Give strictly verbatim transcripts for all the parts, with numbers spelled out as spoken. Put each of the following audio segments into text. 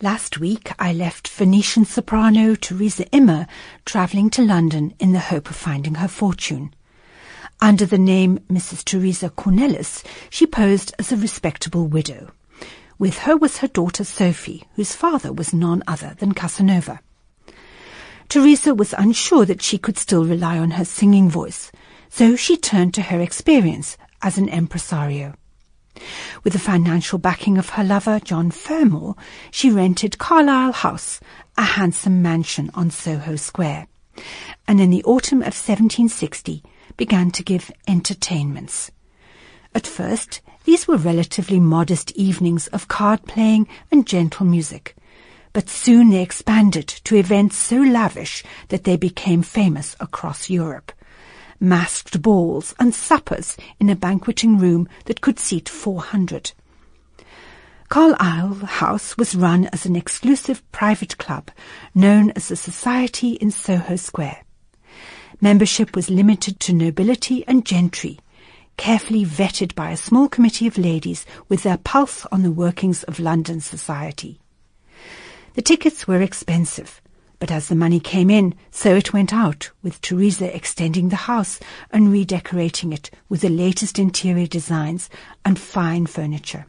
Last week I left Venetian soprano Teresa Immer travelling to London in the hope of finding her fortune. Under the name Missus Teresa Cornelis, she posed as a respectable widow. With her was her daughter Sophie, whose father was none other than Casanova. Teresa was unsure that she could still rely on her singing voice, so she turned to her experience as an impresario. With the financial backing of her lover, John Fermor, she rented Carlisle House, a handsome mansion on Soho Square, and in the autumn of seventeen sixty began to give entertainments. At first, these were relatively modest evenings of card-playing and gentle music, but soon they expanded to events so lavish that they became famous across Europe. Masked balls and suppers in a banqueting room that could seat four hundred. Carlisle House was run as an exclusive private club known as the Society in Soho Square. Membership was limited to nobility and gentry, carefully vetted by a small committee of ladies with their pulse on the workings of London society. The tickets were expensive, but as the money came in, so it went out, with Teresa extending the house and redecorating it with the latest interior designs and fine furniture.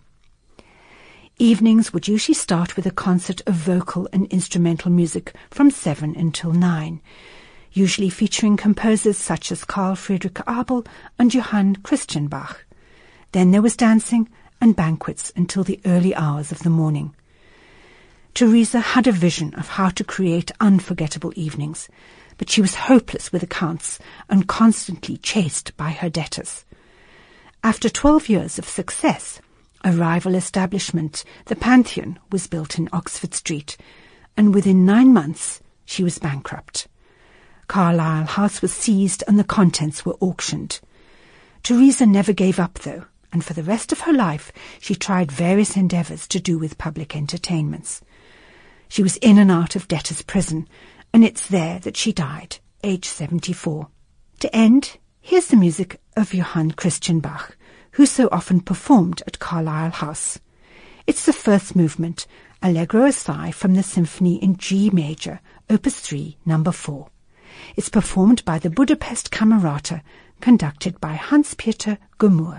Evenings would usually start with a concert of vocal and instrumental music from seven until nine, usually featuring composers such as Carl Friedrich Abel and Johann Christian Bach. Then there was dancing and banquets until the early hours of the morning. Teresa had a vision of how to create unforgettable evenings, but she was hopeless with accounts and constantly chased by her debtors. After twelve years of success, a rival establishment, the Pantheon, was built in Oxford Street, and within nine months she was bankrupt. Carlisle House was seized and the contents were auctioned. Teresa never gave up, though, and for the rest of her life she tried various endeavours to do with public entertainments. She was in and out of debtor's prison, and it's there that she died, aged seventy-four. To end, here's the music of Johann Christian Bach, who so often performed at Carlisle House. It's the first movement, Allegro assai from the Symphony in G major, Opus three, number four. It's performed by the Budapest Camerata, conducted by Hans-Peter Gumur.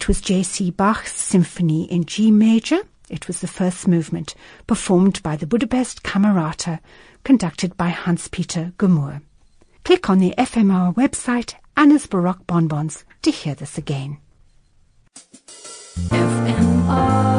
That was J C Bach's Symphony in G major. It was the first movement, performed by the Budapest Camerata, conducted by Hans-Peter Gumur. Click on the F M R website, Anna's Baroque Bonbons, to hear this again. F M R